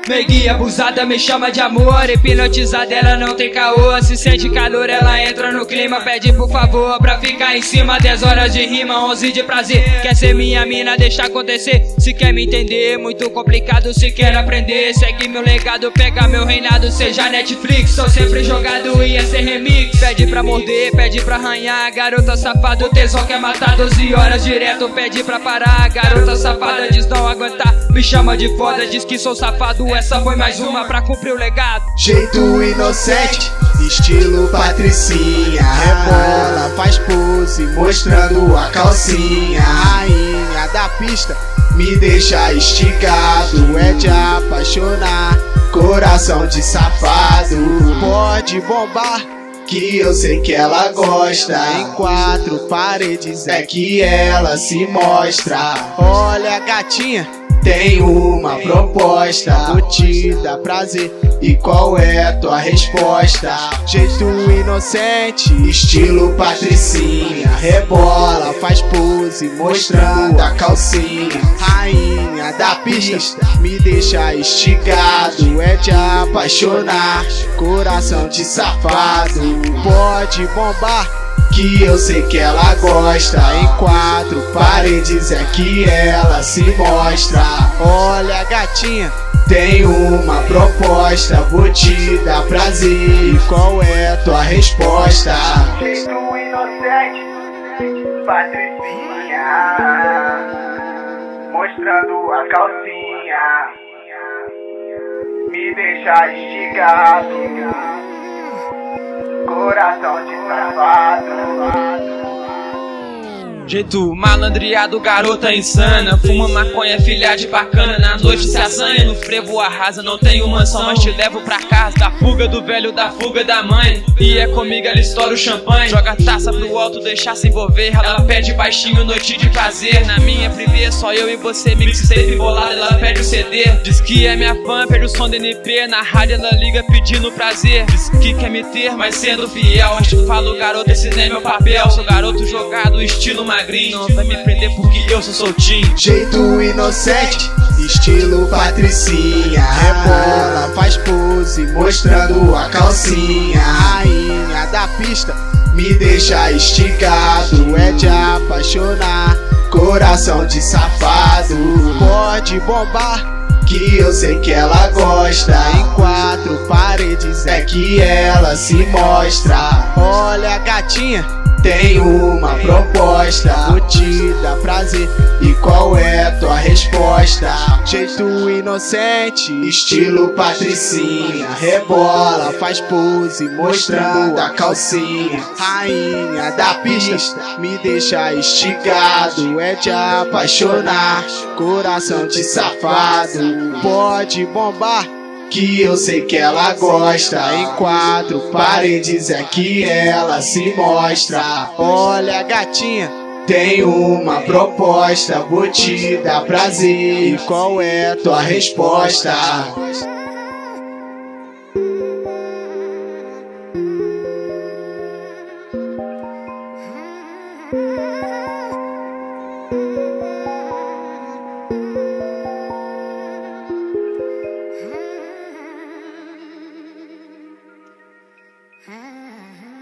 Meiguinha abusada me chama de amor, hipnotizada ela não tem caô. Se sente calor ela entra no clima, pede por favor pra ficar em cima. 10 horas de rima, 11 de prazer. Quer ser minha mina, deixa acontecer. Se quer me entender, muito complicado. Se quer aprender, segue meu legado, pega meu reinado. Seja Netflix, tô sempre jogado, ia ser remix. Pede pra morder, pede pra arranhar. Garota safada, o tesão quer matar. 12 horas direto, pede pra parar. Garota safada diz não aguentar, me chama de foda, diz que sou safado. Essa foi mais uma pra cumprir o legado. Jeito inocente, estilo Patricinha. Rebola, faz pose, mostrando a calcinha. Rainha da pista, me deixa esticado. É de apaixonar, coração de safado. Pode bombar, que eu sei que ela gosta. Em 4 paredes é que ela se mostra. Olha gatinha, tem uma proposta, vou te dar prazer, e qual é tua resposta? Jeito inocente, estilo Patricinha. Rebola, faz pose, mostrando a calcinha. Rainha da pista, me deixa esticado. É de apaixonar, coração de safado. Pode bombar, que eu sei que ela gosta. Em 4 paredes é que ela se mostra. Olha gatinha, tem uma proposta, vou te dar prazer, e qual é tua resposta? Jeito inocente, Patricinha, mostrando a calcinha, me deixa esticado, coração de safado. Jeito malandreado, garota insana. Fuma maconha, filha de bacana. Na noite se assanha, no frevo arrasa. Não tenho mansão, mas te levo pra casa. Da fuga do velho, da fuga da mãe. E é comigo, ela estoura o champanhe. Joga a taça pro alto, deixa se envolver. Ela pede baixinho, noite de prazer. Na minha privê, só eu e você, mixtape bolado, ela pede o CD. Diz que é minha fã, perde o som do NP. Na rádio ela liga pedindo prazer. Diz que quer me ter, mas sendo fiel. Mas te falo, garoto, esse nem é meu papel. Sou garoto jogado, estilo magrinho. Não vai me prender porque eu sou soltinho. Jeito inocente, estilo Patricinha. Rebola, faz pose, mostrando a calcinha. Rainha da pista, me deixa esticado. É de apaixonar, coração de safado. Pode bombar, que eu sei que ela gosta. Em 4 paredes é que ela se mostra. Olha gatinha, tem uma proposta, vou te dar prazer, e qual é tua resposta? Jeito inocente, estilo Patricinha. Rebola, faz pose, mostrando a calcinha. Rainha da pista, me deixa esticado. É de apaixonar, coração de safado. Pode bombar, que eu sei que ela gosta. Em 4 paredes é que ela se mostra. Olha gatinha, tem uma proposta, vou te dar prazer, e qual é tua resposta? Mm-hmm.